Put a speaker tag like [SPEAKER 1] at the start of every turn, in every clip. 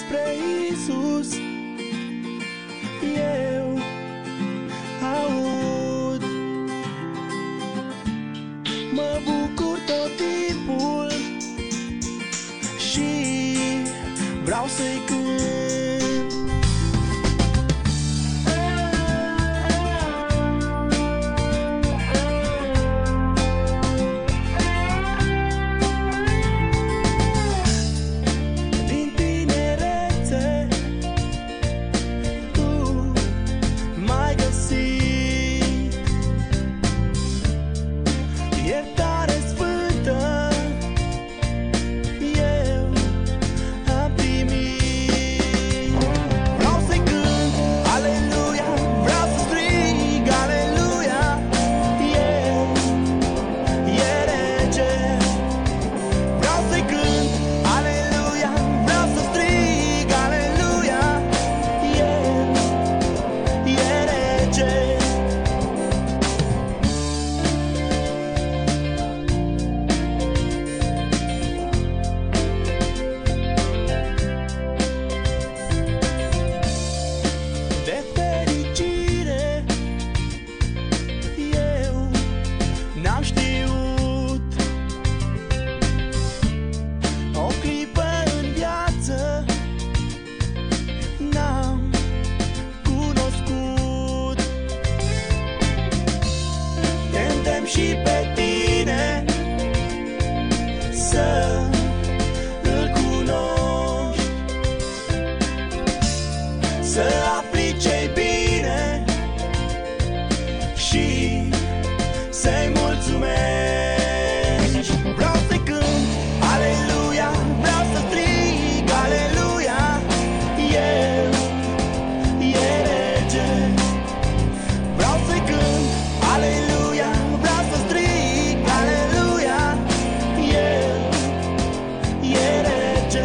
[SPEAKER 1] spre Iisus. Eu aud, mă bucur tot timpul și vreau să-i cânt. Iertare sfântă eu am primit. Vreau să-i cânt aleluia, vreau să strig aleluia. El e rege. Vreau să-i cânt aleluia, vreau să strig aleluia. El e rege. De fericire eu n-am știut o clipă în viață, n-am cunoscut. Te îndemn și pe tine să îl cunoști, să afli ce-i bine și să-i mulțumești. Vreau să-i cânt aleluia, vreau să strig aleluia. El e rege. Vreau să-i cânt aleluia, vreau să strig aleluia. El e rege.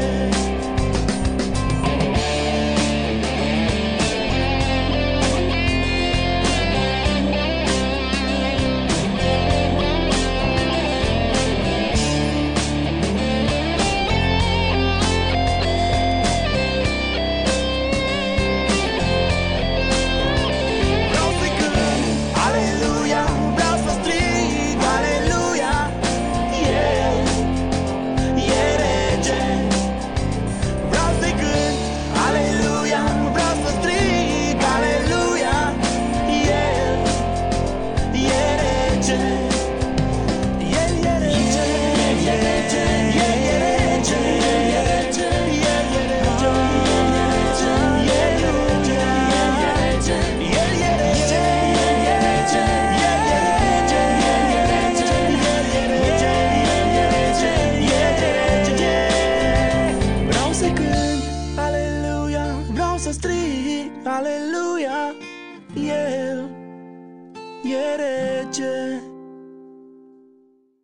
[SPEAKER 1] Să strig aleluia, El e rege.